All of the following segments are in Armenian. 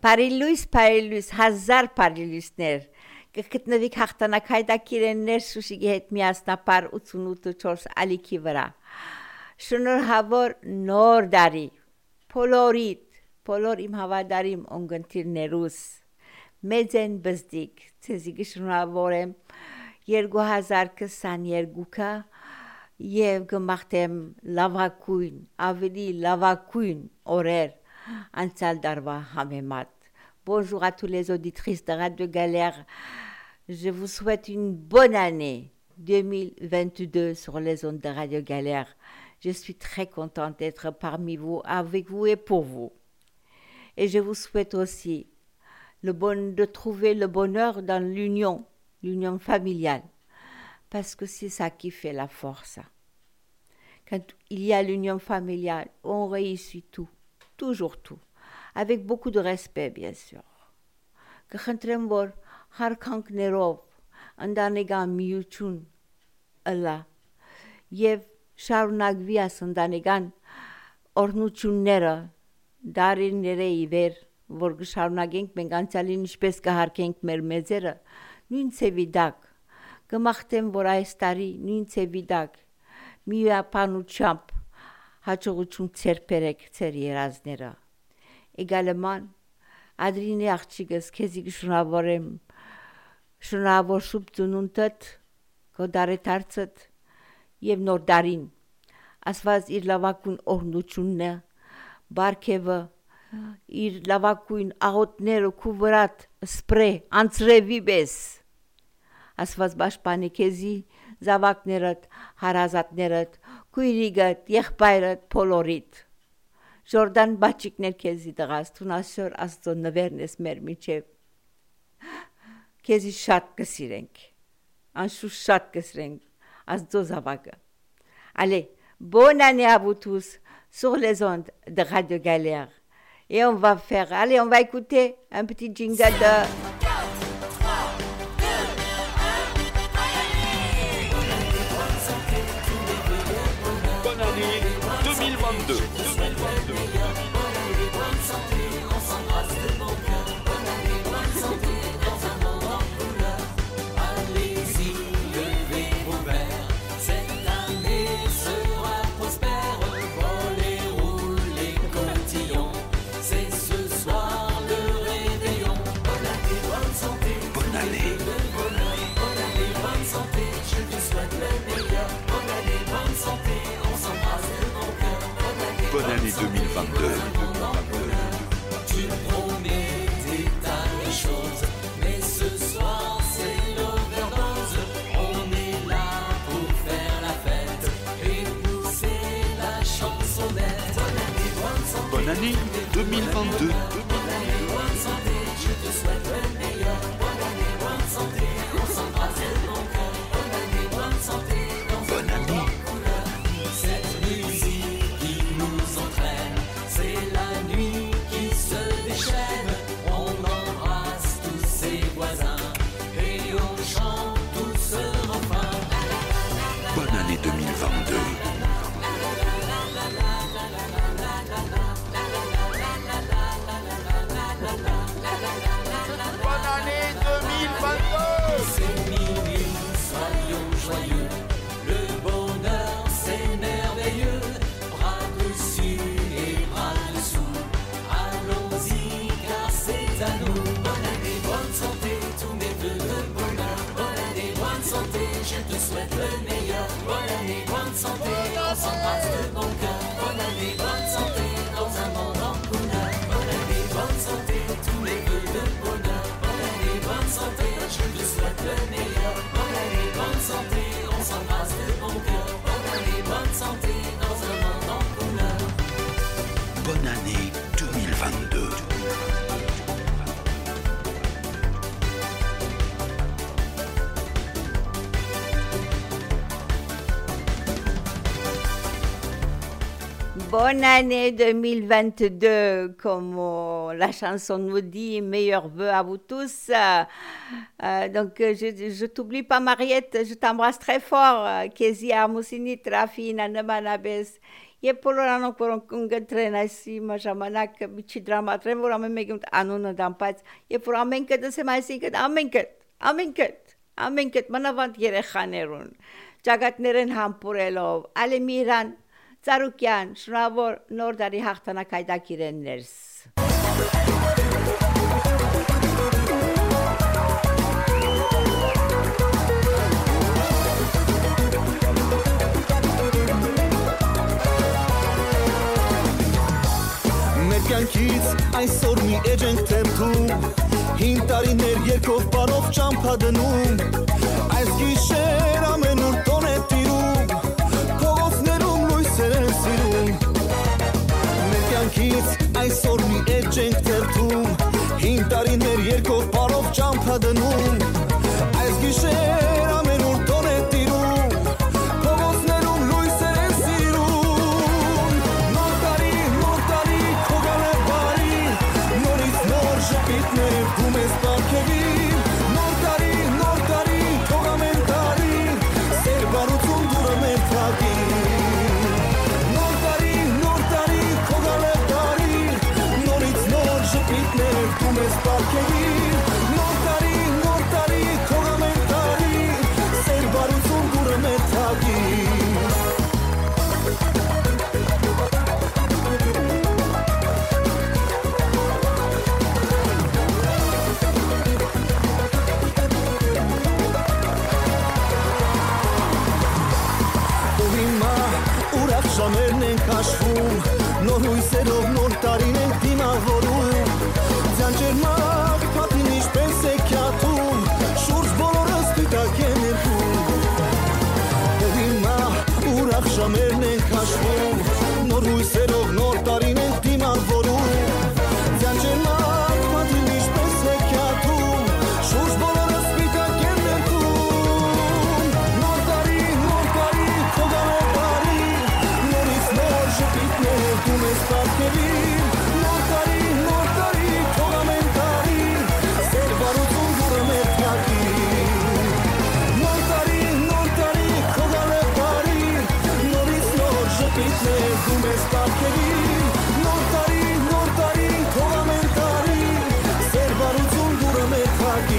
Պարիլույս, հազար պարիլույսներ, կգտնվիք հաղթանակ հայդակիրեններ Շուշիգի հետ միասնապար 88-4 ալիքի վրա։ Շնորհավոր նոր դարի, բոլոր իմ հավադարիմ ունգընտիրներուս, մեծ են բզդիկ, ցեզի գշնորհավորեմ 2022-ը եւ գմախտեմ լավակույն, ավելի լավակույն օրեր անցյալ դարվա համեմատ։ Bonjour à tous les auditrices de Radio Galère. Je vous souhaite une bonne année 2022 sur les ondes de Radio Galère. Je suis très contente d'être parmi vous, avec vous et pour vous. Et je vous souhaite aussi de trouver le bonheur dans l'union familiale. Parce que c'est ça qui fait la force. Quand il y a l'union familiale, on réussit tout, toujours tout. Avec beaucoup de respect, bien sûr. Կխնդրեմ, որ հարկանքներով ընտանեկան միություն ըլա եւ շարունակվի աս ընտանեկան օրհնությունները դարիները իվեր, որ կշարունակենք մենք անցյալին ինչպես կհարկենք մեր մեծերը, նույն ցեվիդակ, կմաղթեմ, որ այս տարի նույն ցեվիդակ միապանությամբ հաջողություն ցերպերեք ցեր երազները Également, Adrine աղջիկս քեզի շնորհավորեմ շնորհավոր շուտ ծնունդդ կոդարեթարցդ եւ նոր դարին ասված իր լավակույն օրհնությունն բարգեւը իր լավակույն աղոտները քուվրատ սպրե անցրևի բես ասված պաշտպանի քեզի զավակներդ հարազատներդ քույրիգդ եղբայրդ փոլորիդ Jordan բաչիկներ քեզի դղաս թունասոր աստծո նվերն ես մեր միջև քեզի շատ կսիրենք անշուշտ շատ կսիրենք աստծո զավակը Allez, bonne année à vous tous sur les ondes de Radio Galère et on va écouter un petit jingle de Bonne année 2022 Bonne année 2022. Tu promets des tas de choses, mais ce soir c'est l'overdose. On est là pour faire la fête et pousser la chansonnette. Bonne année 2022. Bonne année, bonne santé, je te souhaite le meilleur. Bonne année, bonne santé, on s'embrasse de mon cœur. Bonne année, bonne santé, Bonne année. cette musique qui nous entraîne, c'est la nuit qui se déchaîne. On embrasse tous ses voisins et on chante tout ce refrain. Bonne année 2022. Bonne année 2022. C'est minuit, soyons joyeux. Le bonheur c'est merveilleux. Bras dessus et bras dessous. Allons-y car c'est à nous. Bonne année, bonne santé, tous mes vœux de bonheur. Bonne année, bonne santé, je te souhaite le meilleur. Bonne année, bonne santé, on s'embrasse de bon cœur. Bonne année, bonne santé, dans un monde en couleur. Bonne année, bonne santé, tous mes vœux de bonheur. Bonne année, bonne santé, je te souhaite le meilleur. Bonne année, bonne santé, on s'embrasse de bon cœur. Bonne année, bonne santé, dans un monde en couleur. Bonne année 2022. Bonne année 2022, comme la chanson nous dit, meilleurs vœux à vous tous. Je t'oublie pas, Mariette, je t'embrasse très fort. Kezia, Moussini, Trafi, Nanamanabes, Երբ բոլորանոք, որոնք ընտրեն այսի ժամանակ միջի դրամատրեն, որ ամեն մեկում անունը դամ, բայց երբ որ ամենքը դասեմ, այսինքն ամենքը մանավանդ երեխաներուն ճակատներեն համբուրելով, Ալեմիրան Ծարուկյան, շնորհավոր նոր տարի հաղթանակ հայտակ իրեններս։ Կյանքից այսօր մի էջ ենք թերթում Հին տարիներ երկով բարով ճամփա դնում Այս գիշեր ամենուր տոն է տիրում Փողոցներում լույսեր են սիրում Մեր կյանքից այսօր մի էջ ենք թերթում Հին տարիներ երկով բարով ճամփա դնում Այս գիշեր ամենուր տոն է տիրում Փողոցներում լույսեր են սիրում Շպիտներ դում ես պարքերի Նոր տարի, թող ամեն տարի Սեր բարություն դուրը մեր թակի Նոր տարի, թող ալև տարի Նորից նոր շպիտներ դում ես պարքերի Նոր տարի, թող ամեն տարի Սեր բարություն դուրը մեր թակի Ժամերն են կաշվում, նոր հույսերով նոր տարին ենք դիմավորում Ձանջերմակ պատին ինչպես է կյատում, շուրջ բոլորը սպիտակ են երկում Հիմա ուրախ ժամերն են կաշվում, նոր հույսերով նոր տարին ենք դիմավորում Ձանջերմակ պատին ինչպես է կյատում, շուրջ բոլորը սպիտակ են երկում Նոր տարի, թող ալև տարի Շպիտներ դում ես պարքերի Նոր տարի, թող ամեն տարի Սեր բարություն դուրը մեր թակի Նոր տարի, թող ալև տարի Նորից նոր շպիտներ դում ես պարքերի Նոր տարի, թող ամեն տարի Սեր բարություն դուրը մեր թակի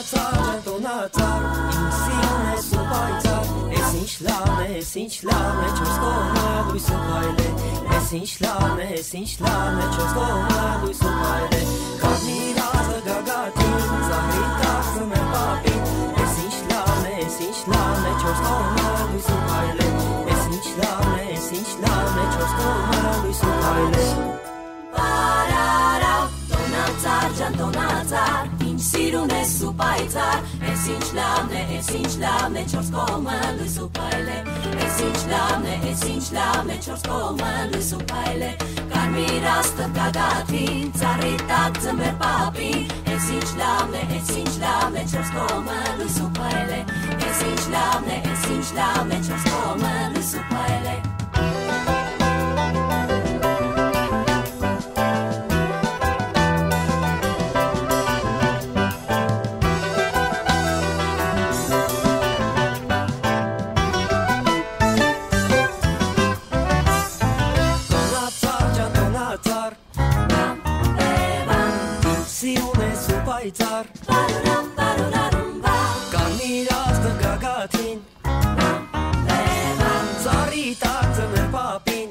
Sinçlane çoscona lui supaile sinçlane çoscona lui supaile Camiraza gagatin zahrita me papi sinçlane çoscona lui supaile sinçlane çoscona lui supaile Parara donazar insirune supaitar sinçlane çoscona lui supaile sinçlane çoscona lui supaile Carmirasta gagatin zaritat me papi sinçlane çoscona lui supaile sinçlane çoscona lui supaile Carmirasta gagatin zaritat me papin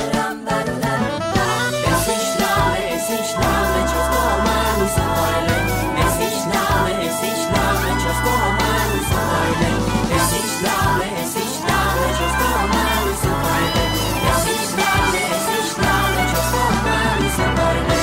sinçlane çoscona lui supaile sinçlane çoscona lui supaile sinçlane çoscona lui supaile sinçlane çoscona lui supaile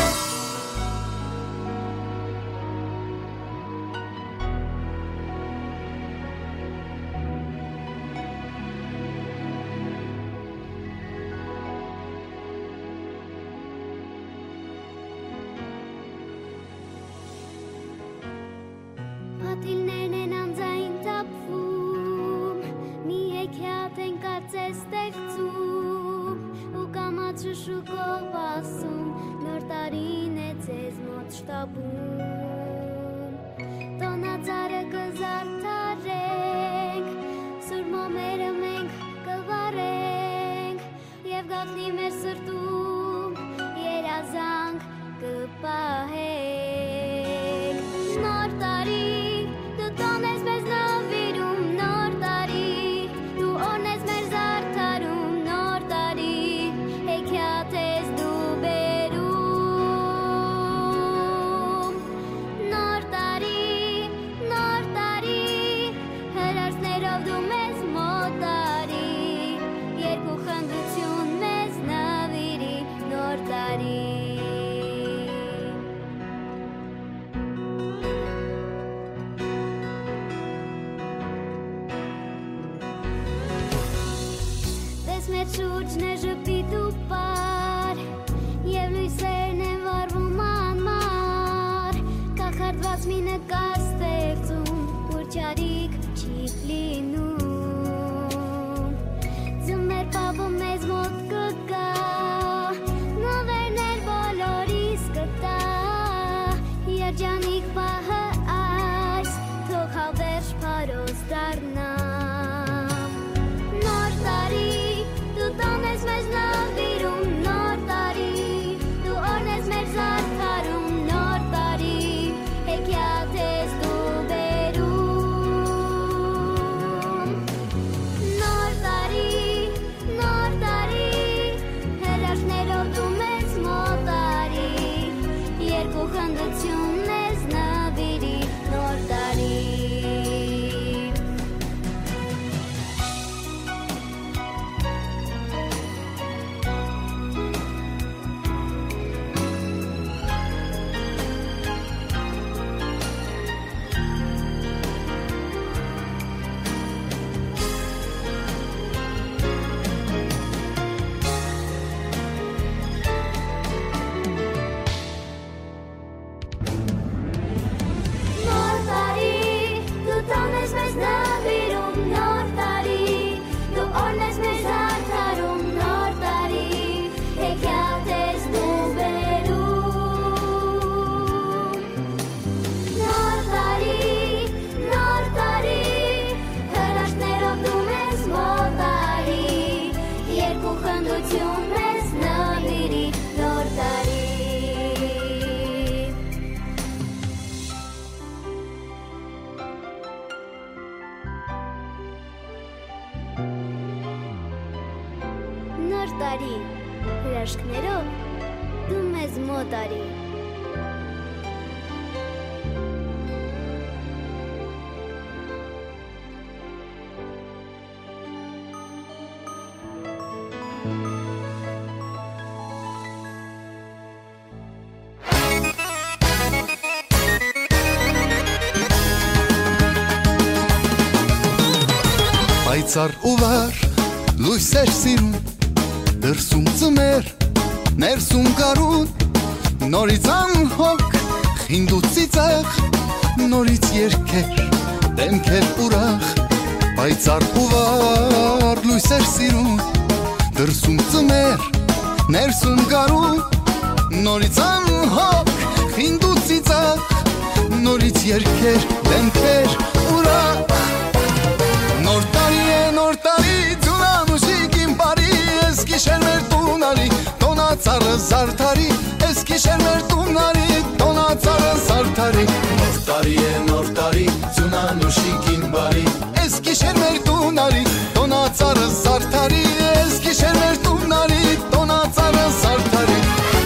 Պատիլներն են անձային տապվում Մի հեքիաթ են կարծես ստեղծում Ու կամաց շշուկով ասում Նոր տարին է ձեզ մոտ շտապում Տոնածարը կզարդարենք Սուր մոմերը մենք կվարենք Եվ գաղտնի մեր սրտում երազանք կպահենք Նոր տարի դու տոնես մեզ նվիրում Նոր տարի դու օրնես մեր զարդարում Նոր տարի հեքիաթ ես դու բերում Նոր տարի հրաշքներով դու մեզ մոտարի Երկու խնդություն մեզ նվիրի Նոր տարի Մեր շուրջն է ժպիտ ու պար Եվ լույսերն են վառվում անմար Կախարդված մի նկար ստեղծում Որ չարիք չի լինում Ձմեր պապում մեզ մոտ կգա Նվերն էլ բոլորիս կտա Երջանիկ պահը այս Թող հավերժ փարոս դառնա Նոր տարի Դու տոնես մեզ նվիրում Նոր տարի Դու օրնես մեր զարդարում Նոր տարի հեքիաթ ես դու բերում տարի, հրաշքներով դու մեզ մոտ արի։ Պայծառ ու վար լույսեր սիրուն, դրսում ծմեր, ներսում կարուն, նորից անհոգ, խինդ ու ծիծաղ, նորից երգեր, դեմքեր ուրախ, պայծառ ու վար լույսեր սիրուն, դրսում ծմեր, ներսում կարուն, նորից անհոգ, խինդ ու ծիծաղ, նորից երգեր, դեմքեր ուրախ։ Նոր տարի, ձունանուշիկ իմ բարի, ես գիշեր մեր տունարի, տոնացարը զարդարի, ես գիշեր մեր տունարի, տոնացարը զարդարի։ Նոր տարի, ձունանուշիկ իմ բարի, ես գիշեր մեր տունարի, տոնացարը զարդարի, ես գիշեր մեր տունարի, տոնացարը զարդարի։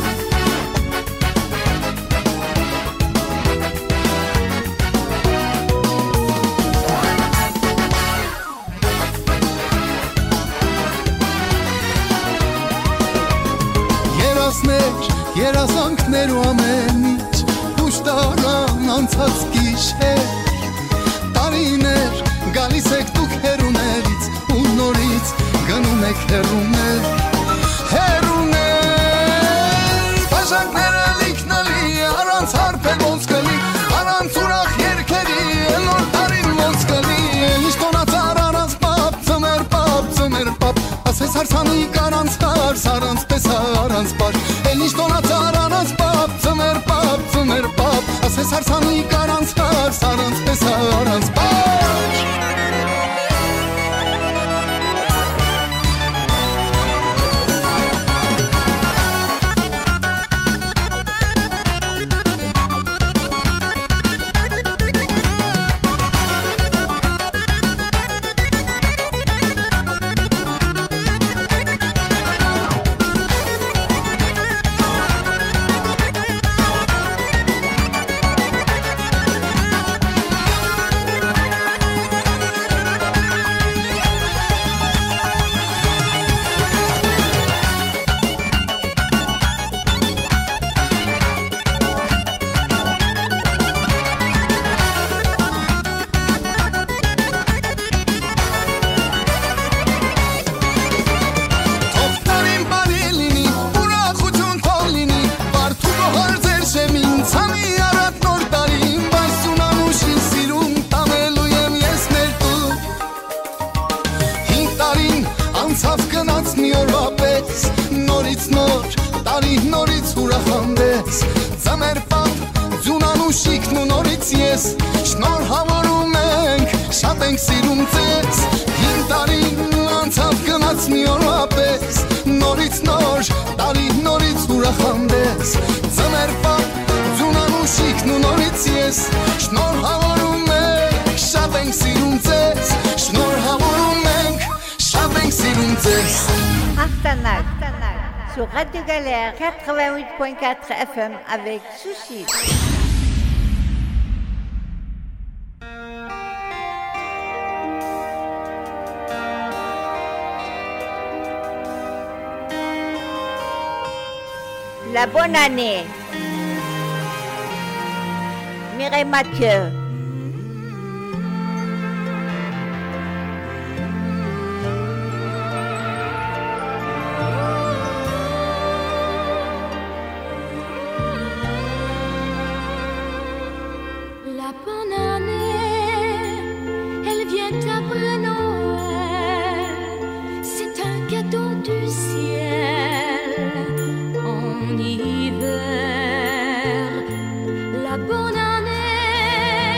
Երազանքներ ու ամեն ինչ ուշ տարան անցած գիշեր, տարիներ գալիս եք դուք հերուներից ու նորից գնում եք հերուներ, բաժակները լիքնալի, առանց հարբեր ոնց կլի, առանց ուրախ երգերի, նոր տարին ոնց կլի, ինչ տոնացար առանց պապ, ծմեր պապ, ասես հարսանիք առանց հարս, առանց պես առանց պար, ինչ տոնացար առանց պապ, ծմեր պապ, ասես հարսանիք առանց հարս, առանց պես առանց պար։ Նորից ուրախանդեց, ծմեր պապ, ձունանուշիկն ու նորից ես, շնորհավորում ենք, շատ ենք սիրում ձեզ, հին տարին անցավ գնաց մի օրվա պես, նորից նոր, տարի նորից ուրախանդեց, ծմեր պապ, ձունանուշիկն ու նորից ես, շնորհավորում ենք, շատ ենք սիրում ձեզ, շնորհավորում ենք, շատ ենք սիրում ձեզ։ Haftanak. Sur Radio Galère 88.4 FM avec Sushi. La bonne année. Mireille Mathieu. La bonne année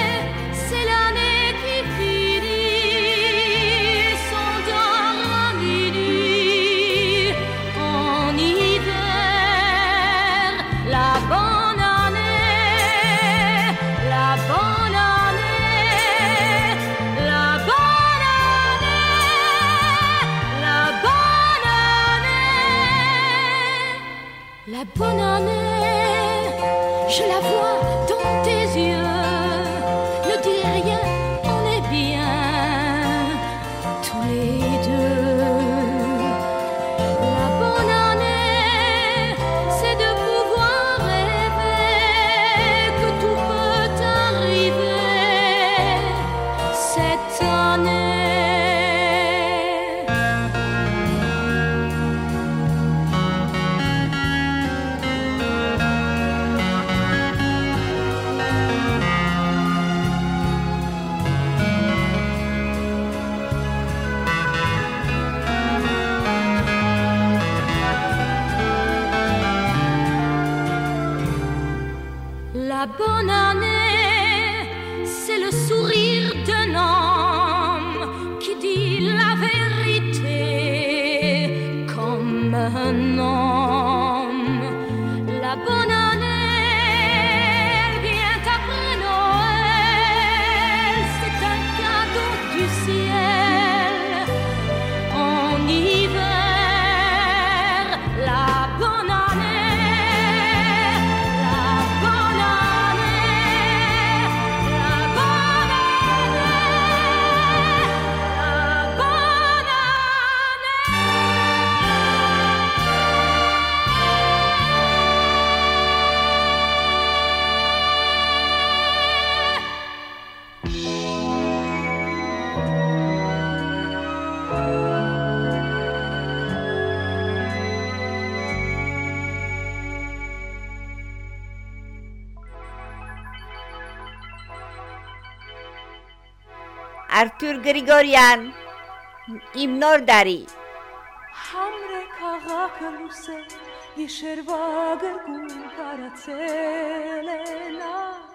Arthur Grigorian עם נורדרי. Hamre քաղաքը Yeshirva գրգուն կարացելենա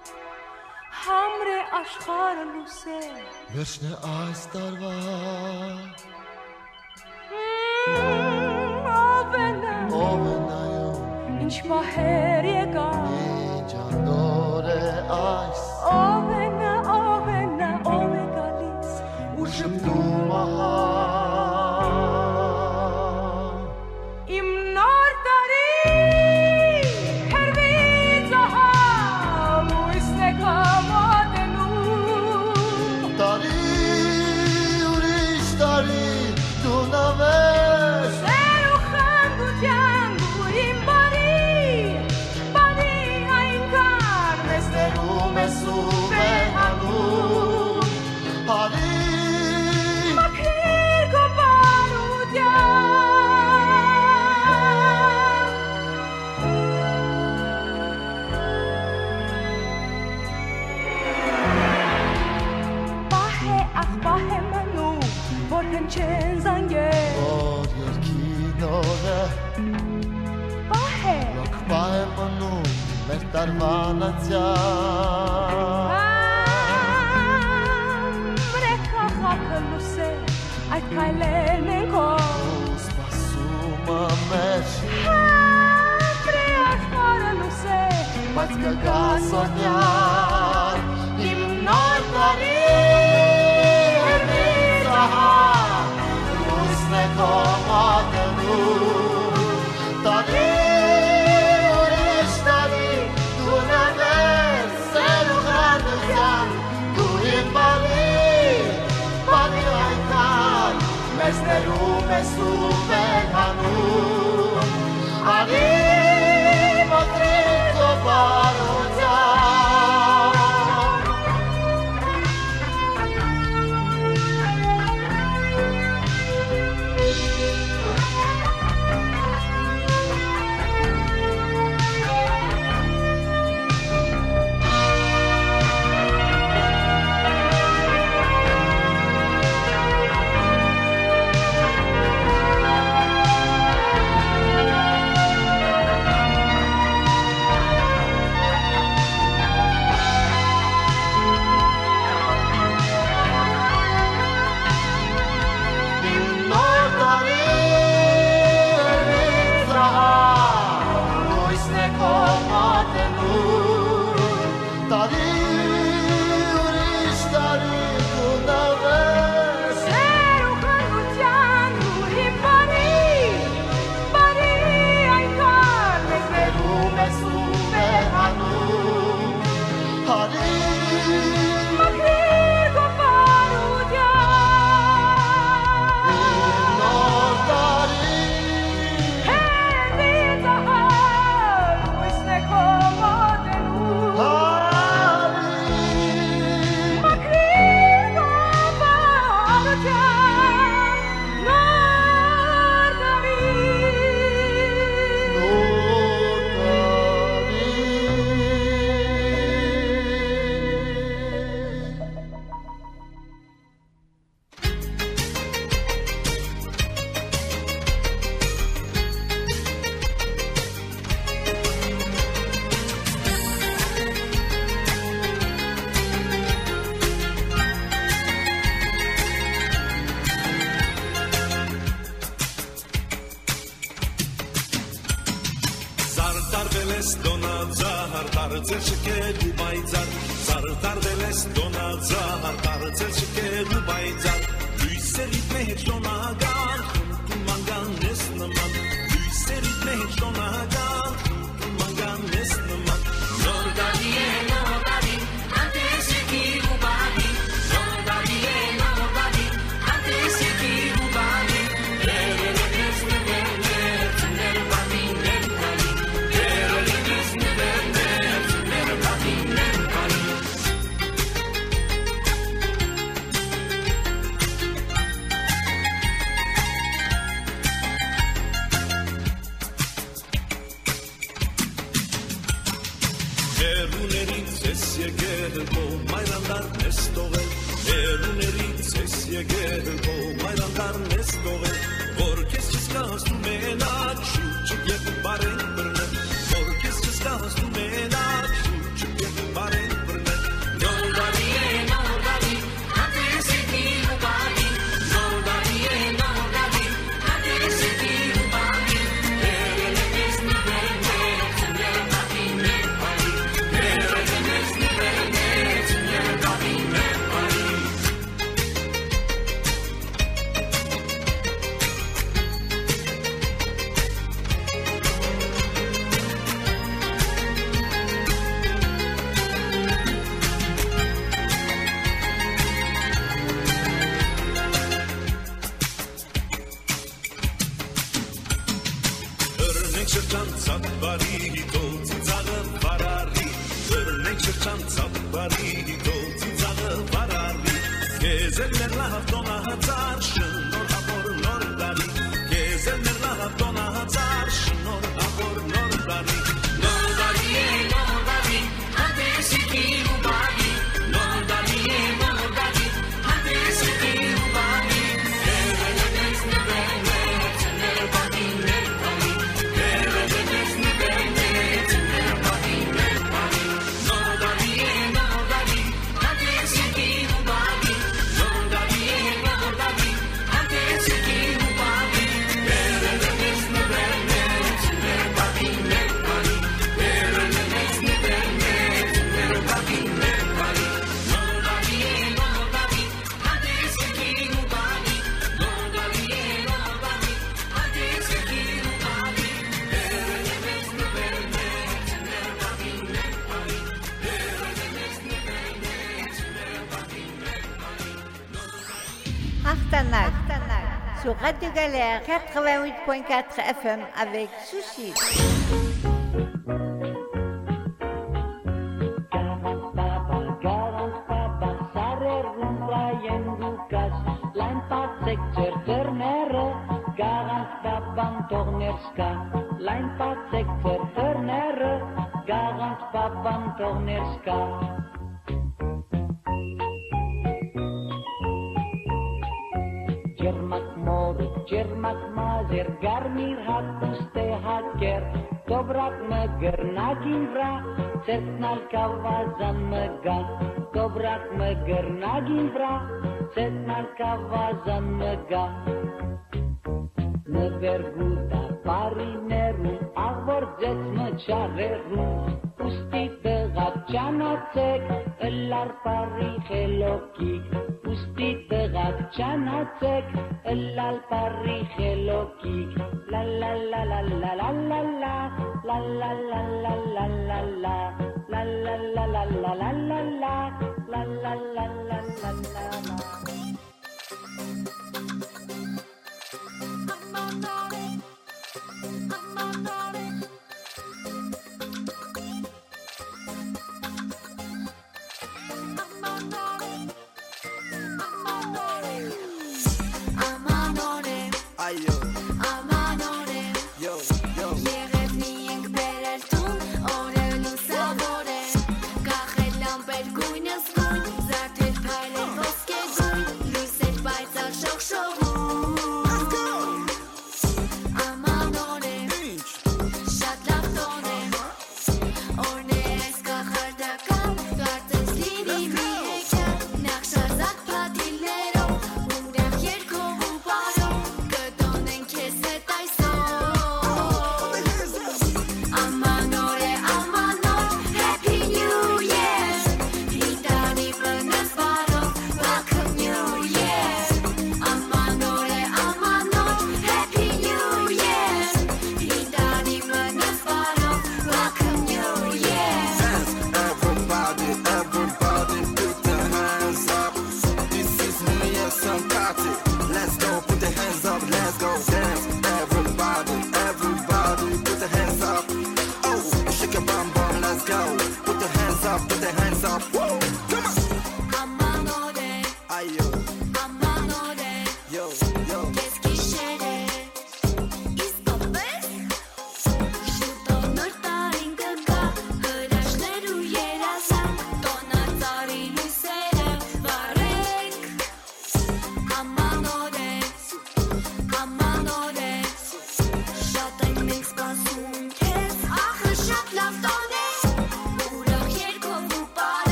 Hamre աշխարհը լուսե Վերջն է այս տարվա Ովենայում Ինչ մահեր եկա Ինչ անդոր է այս Ովենա ով է գալիս Ու շպտում ահա Չեն զանգել Որ երկին օրը Պահ է Լոք պահ է մնում մեր տարվան անցյալ Վրե քաղաքը լուսե այդ քայլերն են քո Ու սպասում ամեր Վրե աշխարհը լուսե Բայց կգա սոնյալ Իմ նոր տարի Հերվից ահա Տարի ուրիշ տարի դու նավեր սեր ու խանդության դու իմ բարի այնքան մեզ ներում ես ու մեր հանում արի մոտրիկ ու բարության եկել քո մայրանդարն ես տողել Երուներից ես եկել քո մայրանդարն ես տողել Որ քեզ չզգացնում մենակ շուրջը և բարեն բռնել Որ քեզ չզգացնում մենակ շուրջը և բարեն բռնել Նորդարի է նորդարի հատեսիքի ու բարի Նորդարի է նորդարի հատեսիքի ու բարի Երել ես նվերներ ծներ բատի մեր բարի Երել ես նվերներ ծներ բատի մեր բարի Դրնենք շրջանցած բարի հիտոցի ծաղը վարարի Դրնենք շրջանցած բարի հիտոցի ծաղը վարարի Կեզ էլ մեր լավ տոնահացար շնորհավոր նոր դարի Կեզ էլ մեր լավ տոնահացար շնորհավոր նոր դարի Նոր դարի է նոր դարի հատեսիքի ու բարի Նոր դարի է նոր դարի հատեսիքի ու բարի Երել ես նվերներ ծներ բատի մեր բարի Երել ես նվերներ ծներ բատի մեր բարի Նոր դարի է նոր դարի հատեսիքի ու բարի Նոր դարի է նոր դարի հատեսիքի ու բարի Երել ես նվերներ ծներ բատի մեր բարի Երել ես նվերներ ծներ բատի մեր բարի Նոր դարի է նոր դարի հատեսիքի ու բարի Նոր դարի է նոր դարի հատեսիքի ու բարի Երել ես նվերներ ծներ բատի մեր բարի Երել ես նվերներ ծներ բատի մեր բարի Haftanak sur Radio Galère 88.4 FM avec Sushi. Ջերմակ մազեր գարմիր հատուստե հակեր Դոբրակ մգր նագին վրա Ծետնալ կավազան մգա Դոբրակ մգր նագին վրա Ծետնալ կավազան մգա Նվերգուտա պարիներում Աղվոր ձեծ մչարերում Ուստի տղա ճանացեք Ըլար պարի խելոքիկ Ուստի տղա ճանացեք Ըլալ պարի խելոքիկ La la la la la la la la La la la la la la la La la la la la la la la La la la la la la la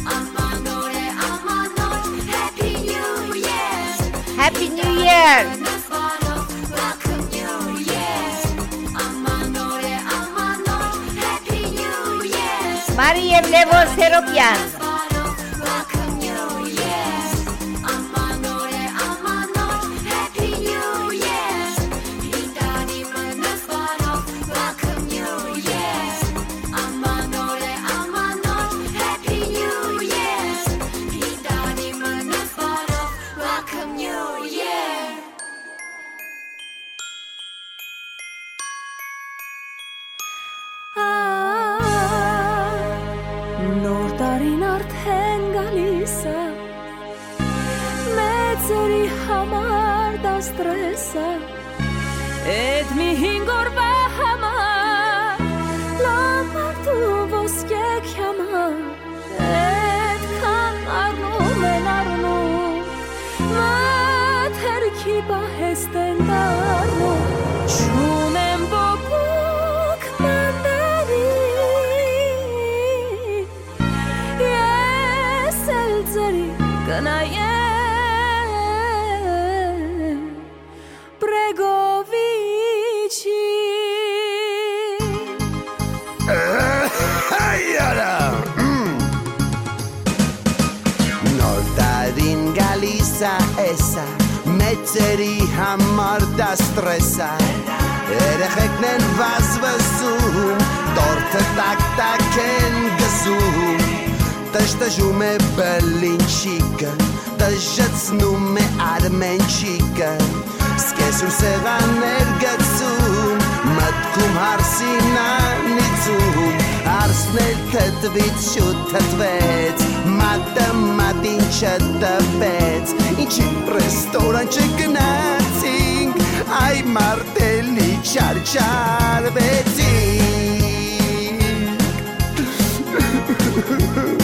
Happy New Year! Mariev Levo Seropian. Նոր տարին արդեն գալիս է, մեծերի համար դա ստրես է, էդ մի 5 օրվա համար, լավ մարդու ոսկեք համար, էդքան առնում են առնում, մաթերքի բահեստ են դառնում, չունեմ բոբոք մանդարի, Gnajem Bregovici Նորդարին գալիս է էսա մեծերի համար դա ստրես է երեխեքն են վազվզում տորթը տակ-տակ են գզում Տշտժում է բլինչիկը, տժծնում է արմենչիկը Սկեսում սեղաններ գծում, մտքում հարսին անիծում Հարսն էլ թտվից շուտ թտվեց, մատը մատին չտպեց Ինչի ռեստորան չգնացինք, այ մարդելի չարչարվեցինք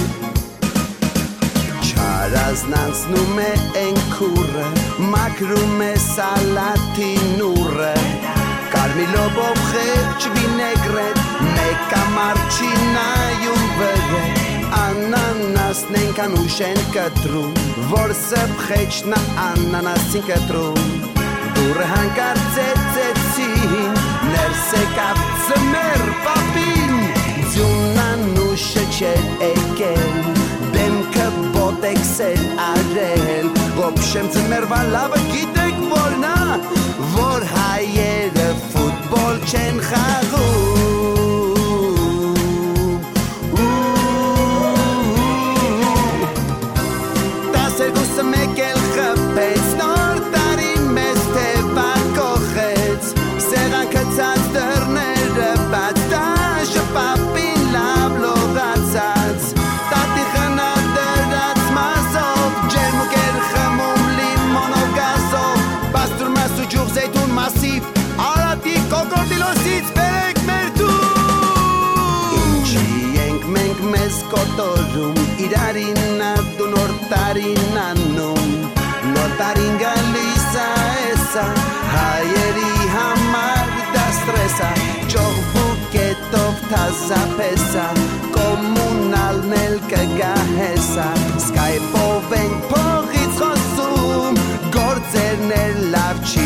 Չարազնանցնում է են քուրը, մաքրում է սալատի նուրը Կարմի լոբով խեղճ վինեգրետ, մեկ ամարջի նայում վրետ Անանասն ենքան ուշ են կտրում, որ սպխեչնա անանասին կտրում Դուրը հանկարծեցեցին, ներս եկավ ծմեր պապին Ձյունան ուշը չեր եկել Դեմքը բոտեքսել արել Ոբշեմ ծմերվա լավը գիտեք որնա Որ հայերը ֆուտբոլ չեն խաղում Տասերգուսը մեկ էլ խպեց Նոր տարին մեզ թևա կողեց Սեղանքը ցած դռները բաց Դաշը պապին լավ լողացած Տատի խնա դրած մազով Ջերմուկ էր խմում լիմոնով գազով Բաստուր մասու ջուղ զեյթուն մասիվ Արատի կոկորդիլոսից բերեք մեր դու Ինչի ենք մենք մեզ կոտորում Իրարին ադու նոր տարին անում Նոր տարին գալիս էսա Հայերի համար դա ստրեսա Ճողվու կետով թազապեսա Կոմունալն էլ կգա հեսա Սկայպով ենք փողից խոսում Գործերն էլ լավ չի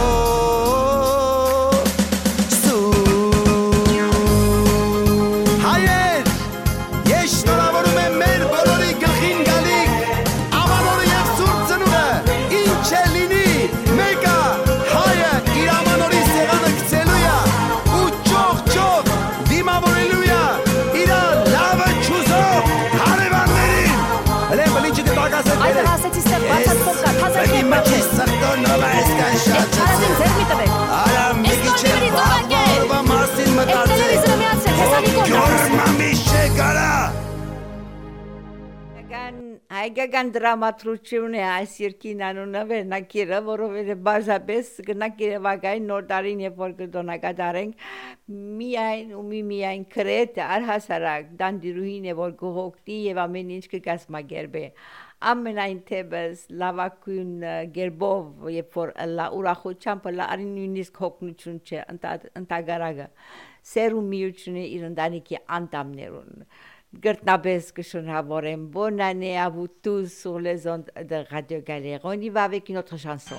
լոսում Հայեր, ես շնորհավորում եմ մեր բոլորի գլխին գալիք Ամանորը և սուրբ ծնունդը Ինչ է լինի մեկը հայը իր ամանորի սեղանը գցելու է ու ճոխ դիմավորելու է իր լավը չուզող հարևաններին Հլեն բլինչի դպակասը Այդը հասեցի ստեղ բացած փոքա, թազակի եմ բացել Սրտոնով այսքան շաչացել Չարազին ձեր մի տվեք Արա մեկի չէ վաղվա մարսին Էդ մտացել տելևիզորը միացրեք, հեսանի կոնը Գորմամիշ չէ կարա Հայկական դրամատրություն է այս երկին անունը վերնակիրը, որովհետև բազապես գնանք Երևանային նոր տարին, երբ որ կդոնակատարենք, միայն ու միայն քրետ առհասարակ դանդիրուհին է, որ կողոքտի եւ ամեն ինչ կկազմակերպի։ Ամենայն թեբս լավակույն գերբով, երբ որ ուրախությամբ լարին նույնիսկ հոգնություն չէ, ընդհանրակը սեր ու միություն է իր ընտանիքի անդամներուն։ Gertnabes Shonhavorem. Bonne année à vous tous sur les ondes de Radio Galère. On y va avec une autre chanson.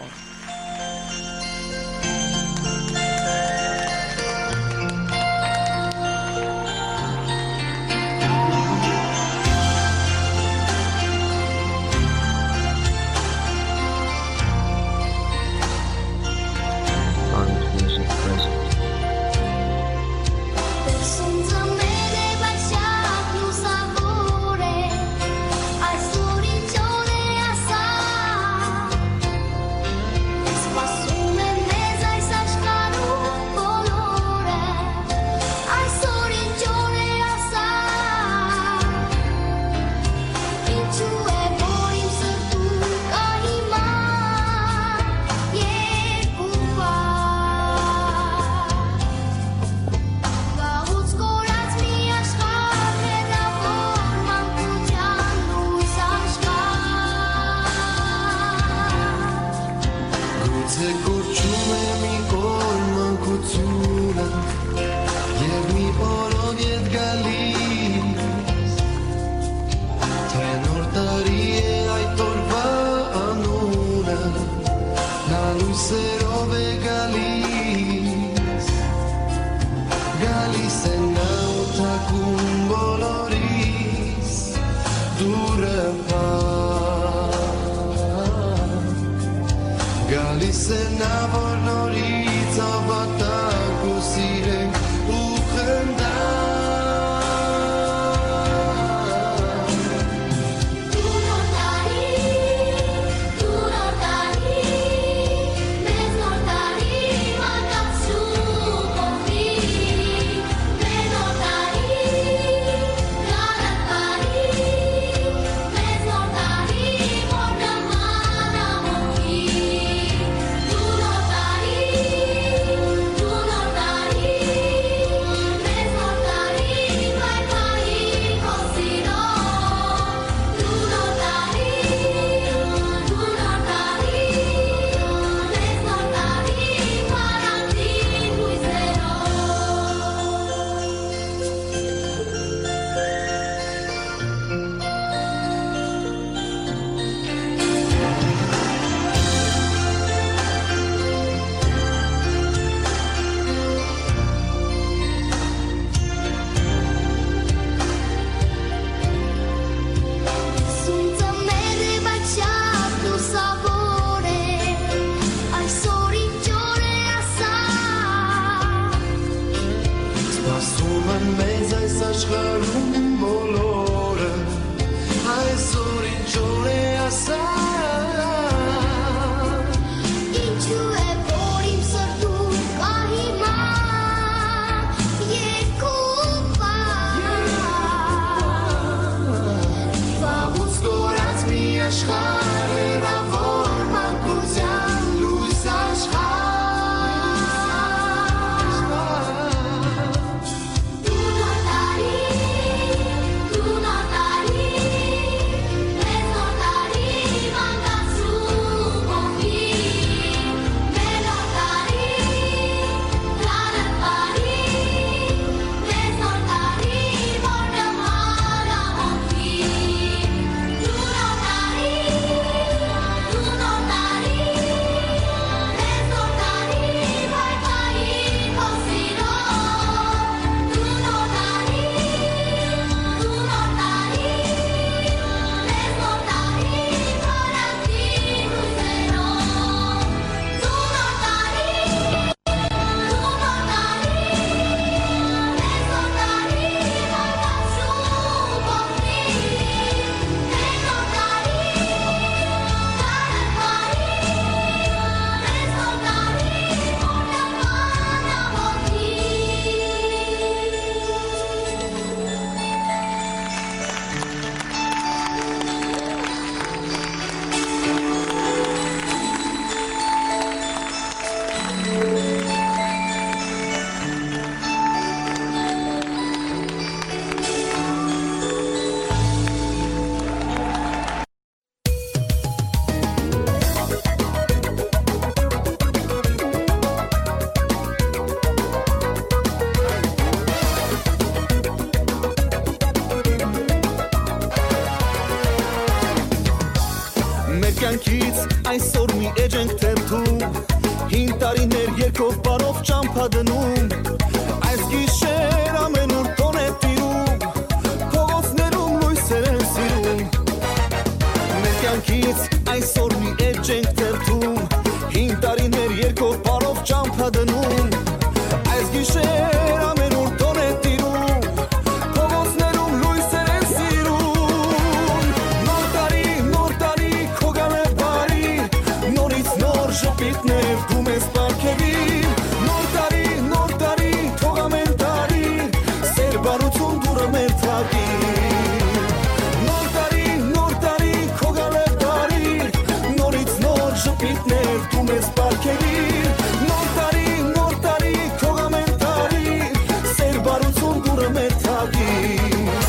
կյանքից այսօր մի էջ ենք թերթում Հին տարիներ երկով բարով ճամփա դնում Այս գիշեր ամենուր տոն է տիրում Փողոցներում լույսեր են սիրում Մեր կյանքից այսօր մի էջ ենք թերթում Հին տարիներ երկով բարով ճամփա դնում Այս գիշեր ամենուր տոն է տիրում Փողոցներում լույսեր են սիրում Նոր տարի քո գալ է բարի Նորից նոր ժպիտներ դու մեզ պարգևիր Նոր տարի թող ամեն տարի Սեր բարություն դուրը մեր թակիր Նոր տարի քո գալ է բարի Նորից նոր ժպիտներ դու մեզ պարգևիր Նոր տարի թող ամեն տարի Սեր բարություն դուրը մեր թակիր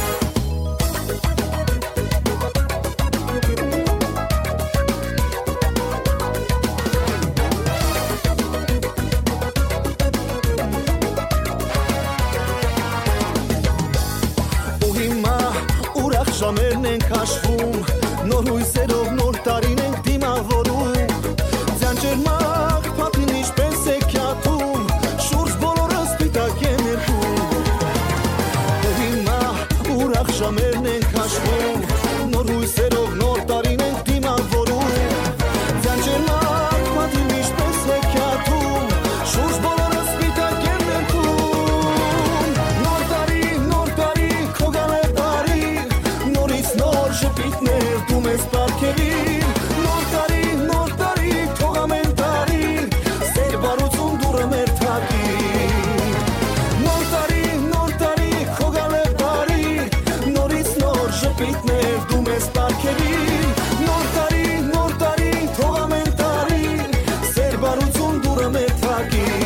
Ժամերն ենք հաշվում, նոր հույսերով նոր տարին ենք դիմավորում Ձանջեր մաղ պատին ինչպես է կյատում, շուրջ բոլորը սպիտակ են երկում Ու հիմա ուրախ ժամերն ենք հաշվում, նոր հույսերով նոր տարին ենք դիմավորում Ձանջեր մաղ պատին ինչպես է կյատում, շուրջ բոլորը սպիտակ են երկում Նոր տարի քո գալ է բարի Նոր ժպիտներ դու մեզ պարգևիր Նոր տարի թող ամեն տարի Սեր բարություն դուրը մեր թակիր Նոր տարի քո գալ է բարի Նորից նոր ժպիտներ դու մեզ պարգևիր Նոր տարի թող ամեն տարի Սեր բարություն դուրը մեր թակիր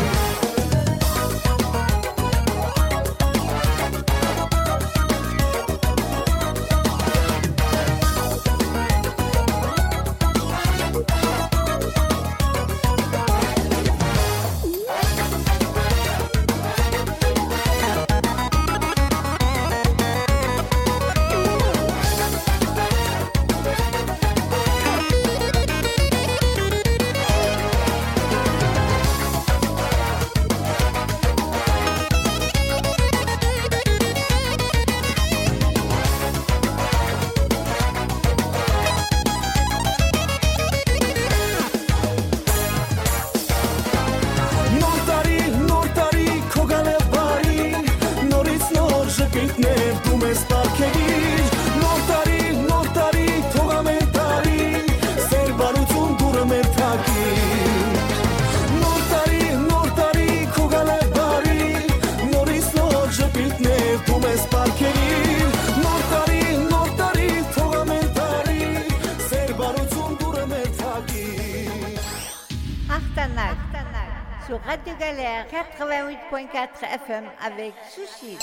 Sur Radio Galère 88.4 FM avec Sushi.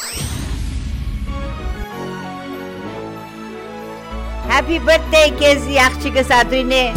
Happy birthday Kezi Akçıgı Sadrine.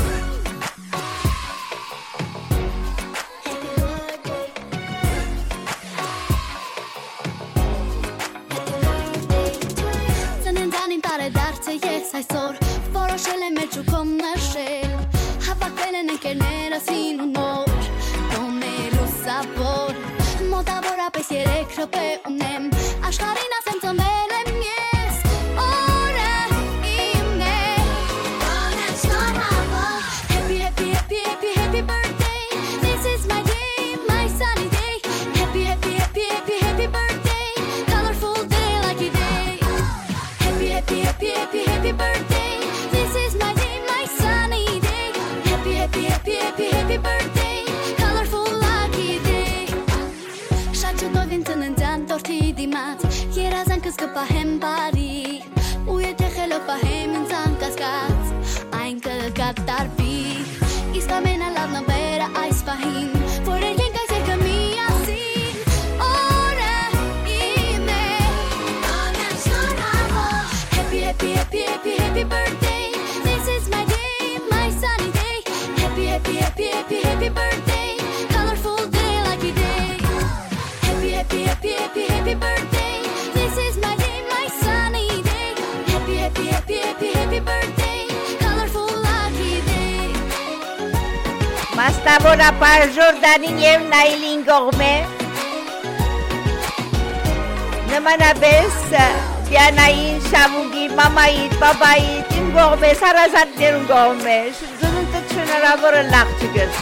Senin danin tare darte yes այսօր Որոշել եմ մեր ճուկում նշել Հավաքվել են ընկերները սինունոր Տոներու սավոր Մոտավորապես 3 րոպե ունեմ Աշխարհին ասեմ ծնվել եմ ես Օրը իմն է Bonus Normal Happy, happy, happy, happy, happy birthday This is my day, my sunny day Happy, happy, happy, happy, happy birthday Colorful day, lucky day Happy, happy, happy, happy, happy birthday This is my day, my sunny day Happy, happy, happy, happy, happy birthday Colorful lucky day Շատ չտովին ծննդյան տորթի դիմաց Երազանքս կպահեմ բարի Ու եթե խելոք պահեմ ինձ անկասկած Այն կկատարվի Իսկ ամենալավն ամերը այս պահին Որ ենք այս երկը միասին Օրը իմն է Bonus Normal Happy, happy, happy, happy, happy birthday This is my day, my sunny day Happy, happy, happy, happy, happy birthday Colorful day, lucky day Happy, happy, happy, happy, happy birthday This is my day, my sunny day Happy, happy, happy, happy, happy birthday Colorful lucky Տավորապար Ժորդանին և Նայլին գողմե Նմանաբես Դիանային, Շավուգի, մամայիդ, բաբայիդ, իմ գողմե, սարազատներուն գողմե Զունունտը չնարավորը լաղ չգս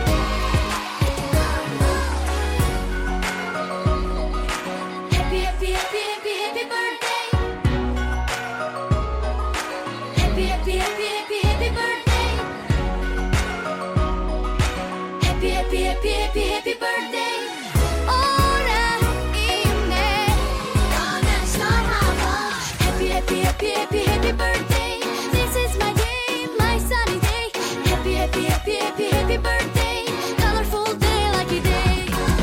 Happy birthday. Ora ime. Gonna start hava. Happy birthday. This is my day, my sunny day. Happy birthday. Colorful day, lucky day.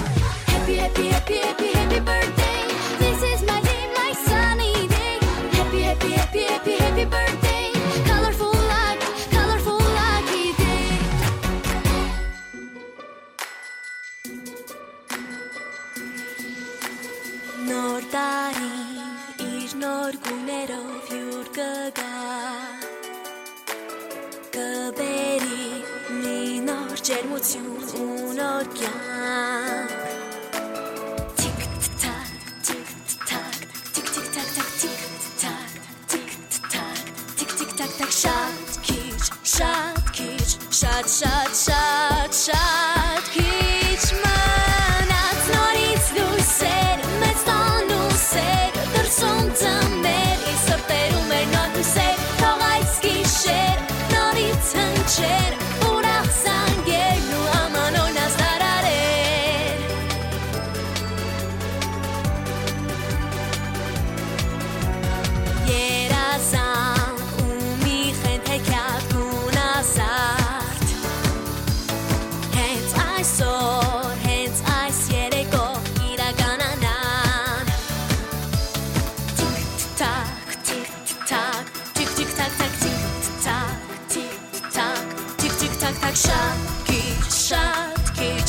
Happy birthday. This is my day, my sunny day. Happy birthday. Colorful lucky day. Nor dari ir nor gunerov yur gaga Gaberi mi nor germutiun unor gyan Tik tak tik tak tik tik tak tak tik tak tik tak tik tik tak tak shot kich shot kich manat nor it's lucer Mestanu ser Dërson të mer I sërteru mer Nor ser Togajski sher Nor I të nqer Uraq sanger Nu amanoj nas dararer Yerazan Umi khent hekjat Guna sart Hent ajsor Hent ajs jereko Iragananan Tik-tak, tik-tak Tik-tik-tak, tak, tik-tak Tik-tak, tik-tik-tak, tak Shot-kic, shot-kic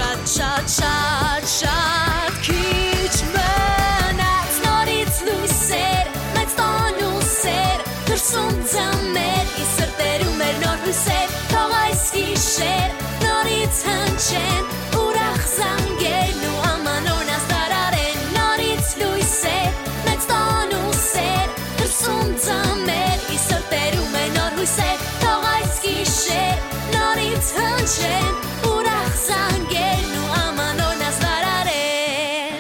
Shot-kic Mönat Norit luser Met stonu ser Dërsun të mer I sërteru mer nor huser Togajski sher Norit hënqen Uraq zanger Nu amanor nas dararen Norit luser Met stonu ser Dërsun të mer I sërteru mer nor huser Togajski sher Norit hënqen Uraq zanger Nu amanor nas dararen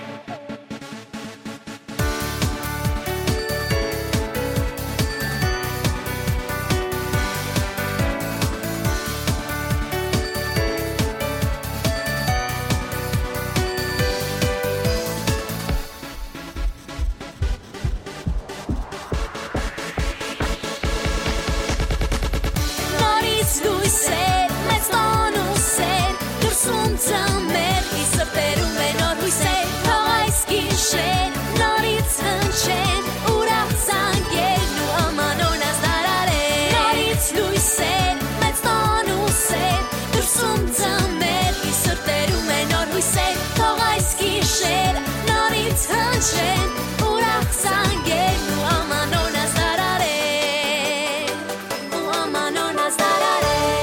Norit luser Met stonu ser Dërsun të mer I sërteru mer nor huser Togajski sher Norit hënqen Uraq zanger Nu amanor nas dararen Norit luser Met stonu ser Dërsun të mer I sërteru mer nor huser Togajski sher Norit hënqen Uraq zanger Nu amanor nas dararen Nu amanor nas dararen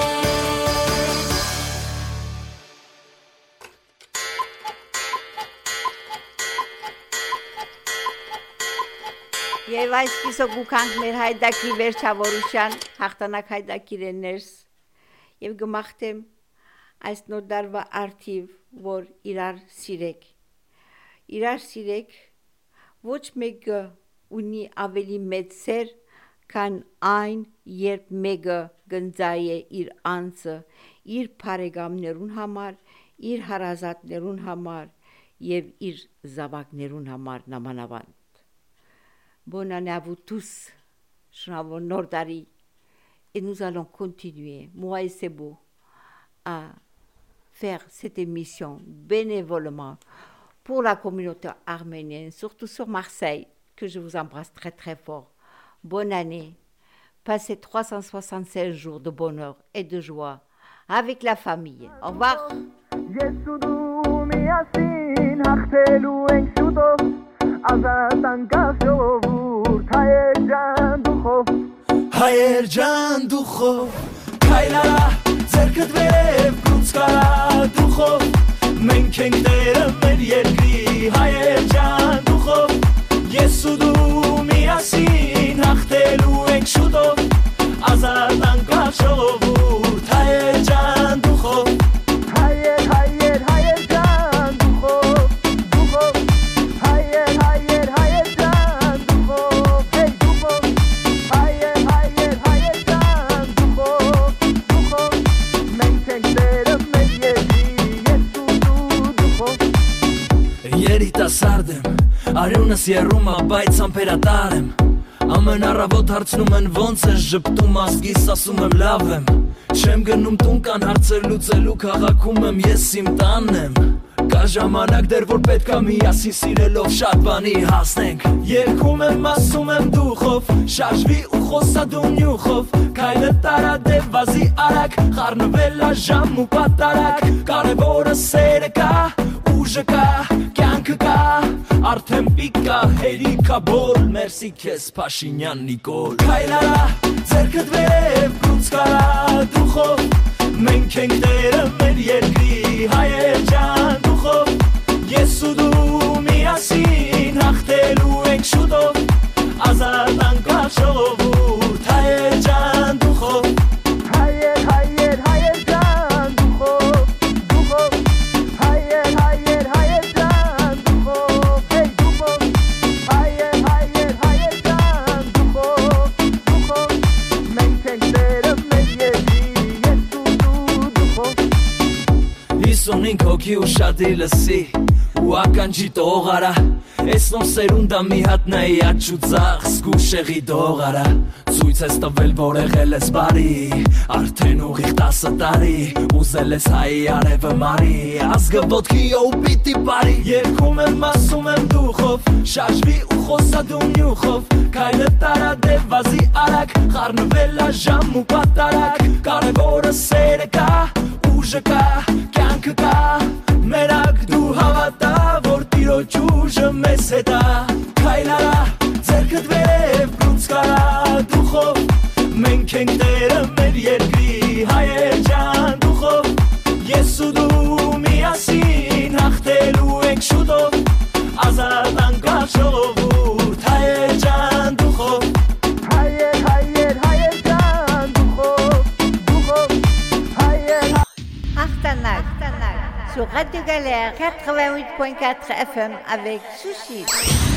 Եվ այսպիսով գուքանք մեր հայդակի վերջավորության հաղթանակ հայդակիրներս եւ գմախտեմ այս նոր դարվա արդիվ որ իրար սիրեք ոչ մեկը ունի ավելի մեծ սեր քան այն երբ մեկը գնձայ է իր անձը իր բարեկամներուն համար իր հարազատներուն համար եւ իր զավակներուն համար նամանավանդ Bonne année à vous tous. Bravo Nordari. Et nous allons continuer, moi et Sebo, à faire cette émission bénévolement pour la communauté arménienne, surtout sur Marseille, que je vous embrasse très très fort. Bonne année. Passez 376 jours de bonheur et de joie avec la famille. Au revoir. هایر جان دو خو کایلا ձերքդ վերև բրուց կարա դուխով մենք ենք դերը մեր երկրի հայեր ջան դուխով ես ու դու միասին հաղթելու ենք շուտով ազատ անկախ ժողովուրդ հայեր ջան դուխով հայեր հայեր հայեր ջան դուխով դուխով հայեր հայեր հայեր ջան դուխով հեյ դուխով հայեր հայեր հայեր ջան դուխով դուխով մենք ենք դերը մեր երկրի ես ու դու դուխով երիտասարդ եմ արյունս երում ա բայց ամպերատար եմ ամեն առավոտ հարցնում են ոնց ես ժպտում ազգիս ասում եմ լավ եմ չեմ գնում տուն կան հարցեր լուծելու քաղաքում եմ ես իմ տանն եմ կա ժամանակ դեռ որ պետքա միասին սիրելով շատ բանի հասնենք երգում եմ ասում եմ դուխով շարժվի ու խոսա դու նյուխով քայլը տարա դե վազի արագ խառնվել ա ժամ ու պատարագ կարևորը սերը կա ուժը կա կյանքը կա արդեն պիկա հերիքա բոլ մերսի քեզ Փաշինյան Նիկոլ քայլարա ձերքդ վերև բրուց կարա դուխով մենք ենք դերը մեր երկրի հայեր ջան դուխով ես ու դու միասին հաղթելու ենք շուտով ազատ անկախ ժողովուրդ հայեր ջան դուխով հայեր հայեր հայեր ջան դուխով դուխով հայեր հայեր հայեր ջան դուխով հեյ դուխով հայեր հայեր հայեր ջան դուխով դուխով մենք ենք դերը մեր երկրի ես ու դու դուխով 55 հոգի ու շատի լսի ու ականջի տողարա Ես նոր սերունդա մի հատ նայի աչ ու ձախ զգուշեղի դողարա Ցույց ես տվել որ եղել ես բարի Արդեն ուղիղ 10 տարի Ուզել ես հայի արևը մարի Ազգը ոտքի ու պիտի բարի Երգում եմ ասում եմ դուխով Շարժվի ու խոսա դու նյուխով Քայլը տարա դե վազի արագ Խառնվել ա ժամ ու պատարագ Կարևորը սերը կա ուժը կա կյանքը կա Մերակ դու հավատա որ տիրոջ ուժը մեզ հետ ա Քայլարա ձերքդ վերև բրուց կարա դուխով Մենք ենք դերը մեր երկրի հայեր ջան դուխով Ես ու դու միասին հաղթելու ենք շուտով Ազատ անկախ ժողովուրդ հայեր ջան դուխով Հայեր հայեր հայեր ջան դուխով դուխով հայեր Achtanak sur Radio Galère 88.4 FM avec Sushi.